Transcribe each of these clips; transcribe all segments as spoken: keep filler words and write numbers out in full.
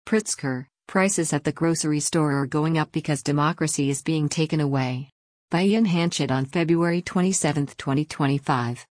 Pritzker, prices at the grocery store are going up because democracy is being taken away. By Ian Hanchett on February twenty-seventh, twenty twenty-five.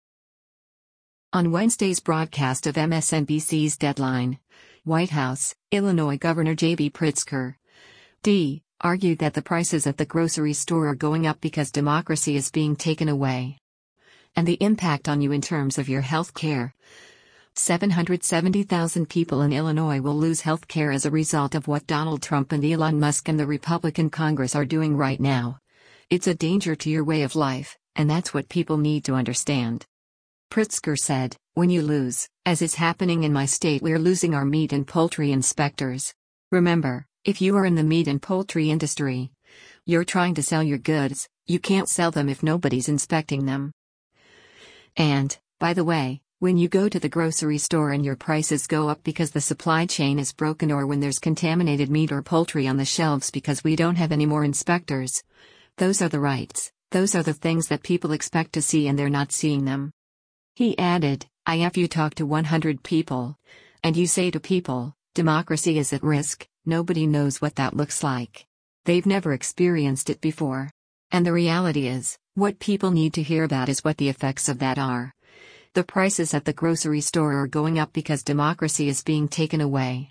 On Wednesday's broadcast of M S N B C's Deadline, White House, Illinois Governor J B Pritzker, D, argued that the prices at the grocery store are going up because democracy is being taken away. And the impact on you in terms of your health care. seven hundred seventy thousand people in Illinois will lose health care as a result of what Donald Trump and Elon Musk and the Republican Congress are doing right now. It's a danger to your way of life, and that's what people need to understand. Pritzker said, when you lose, as is happening in my state, we're losing our meat and poultry inspectors. Remember, if you are in the meat and poultry industry, you're trying to sell your goods, you can't sell them if nobody's inspecting them. And, by the way, when you go to the grocery store and your prices go up because the supply chain is broken, or when there's contaminated meat or poultry on the shelves because we don't have any more inspectors, those are the rights, those are the things that people expect to see and they're not seeing them. He added, if you talk to one hundred people, and you say to people, democracy is at risk, nobody knows what that looks like. They've never experienced it before. And the reality is, what people need to hear about is what the effects of that are. The prices at the grocery store are going up because democracy is being taken away.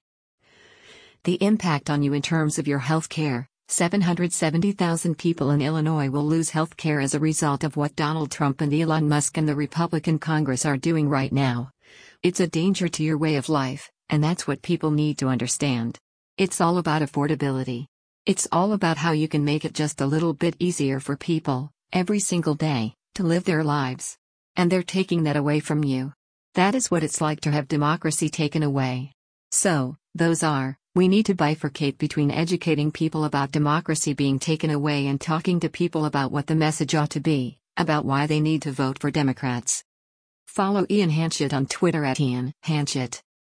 The impact on you in terms of your health care. seven hundred seventy thousand people in Illinois will lose health care as a result of what Donald Trump and Elon Musk and the Republican Congress are doing right now. It's a danger to your way of life, and that's what people need to understand. It's all about affordability. It's all about how you can make it just a little bit easier for people, every single day, to live their lives. And they're taking that away from you. That is what it's like to have democracy taken away. So, those are, we need to bifurcate between educating people about democracy being taken away and talking to people about what the message ought to be, about why they need to vote for Democrats. Follow Ian Hanchett on Twitter at Ian Hanchett.